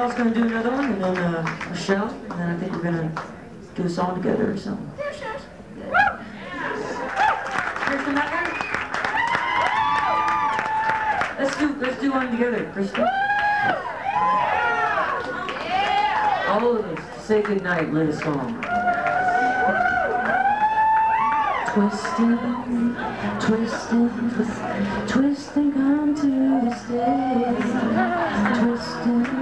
Carl's going to do another one, and then Michelle, and then I think we're going to do a song together or something. Kristen, that guy? Let's do one together, Kristen. All of us, say goodnight, let us song. Twisting, twisting, twisting onto the stage. Twisting.